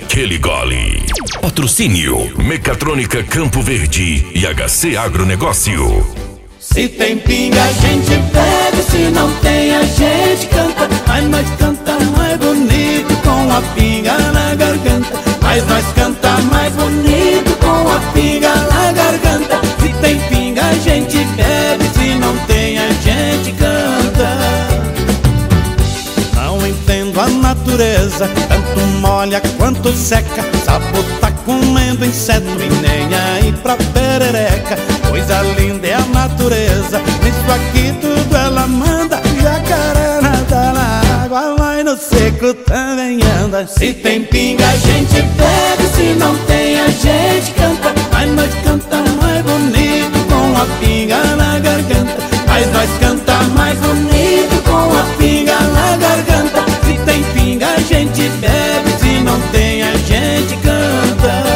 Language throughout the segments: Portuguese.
daquele gole. Patrocínio Mecatrônica Campo Verde e HC Agronegócio. Se tem pinga a gente bebe, se não tem a gente canta. Mas nós canta mais bonito com a pinga na garganta. Mas nós canta mais bonito com a pinga na garganta. Se tem pinga a gente bebe, se não tem a gente canta. Não entendo a natureza, tanto molha quanto seca. Sapo tá comendo inseto e nem aí pra perereca. Coisa linda é a natureza, nisso aqui tudo ela manda. Jacaré nada na água, mas no seco também anda. Se tem pinga a gente bebe, se não tem a gente canta. Mas nós canta mais bonito com a pinga na garganta. Mas nós canta mais bonito com a pinga na garganta. Se tem pinga a gente bebe, se não tem a gente canta.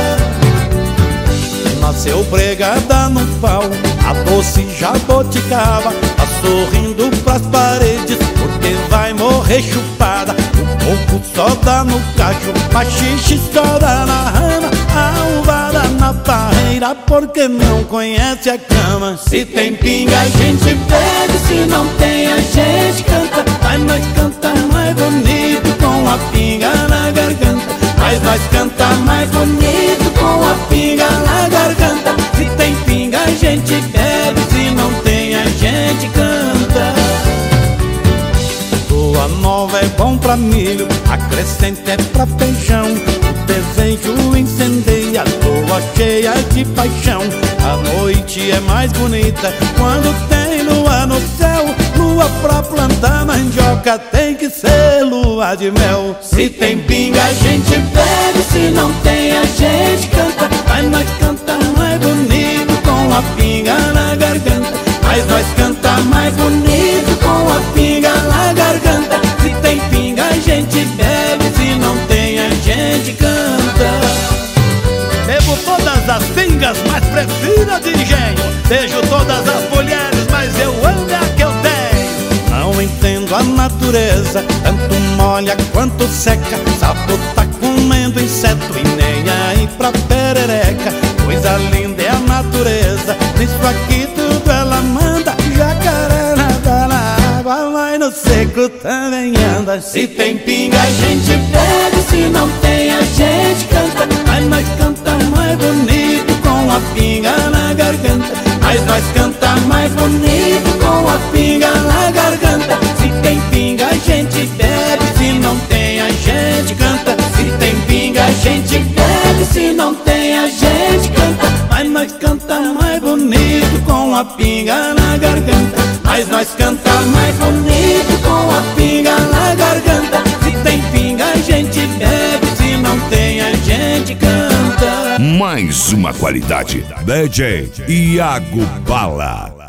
Nasceu pregada no pau, a doce jaboticaba. Tá sorrindo pras paredes porque vai morrer chupada. O coco só dá no cacho, machixe só dá na rama. A uvada na barreira porque não conhece a cama. Se tem pinga a gente bebe, se não tem a gente canta. Mas nós canta mais bonito com a pinga na garganta. Mas nós canta mais bonito com a pinga na garganta. Se tem pinga a gente bebe, se não tem a gente canta. Lua nova é bom pra milho, a crescente é pra feijão. O desejo incendeia, lua cheia de paixão. A noite é mais bonita quando tem lua no céu. Lua pra plantar mandioca tem que ser lua de mel. Se tem pinga a gente bebe, se não tem a gente canta. Mas nós canta mais bonito com a pinga na garganta. Mas nós canta mais bonito com a pinga na garganta. Se tem pinga a gente bebe, se não tem a gente canta. Bebo todas as pingas, mas prefiro a de engenho. Beijo todas as mulheres, mas eu amo a que eu tenho. Não entendo a natureza, tanto molha quanto seca. Sapo tá comendo inseto e nem aí pra perereca. Coisa linda é a natureza, nisso aqui tudo ela manda. Jacaré nada na água, mas no seco também anda. Se tem pinga a gente bebe, se não tem a gente canta. Mas nós canta mais bonito com a pinga na garganta. Mas nós canta mais bonito com a pinga na garganta. Se tem pinga a gente bebe, se não tem a gente canta. Se tem pinga a gente bebe, se não tem a gente canta. Mas nós canta mais bonito com a pinga na garganta. Mas nós canta mais bonito com a pinga na garganta. Se tem pinga a gente bebe, se não tem a gente canta. Mais uma qualidade, DJ Iago Bala.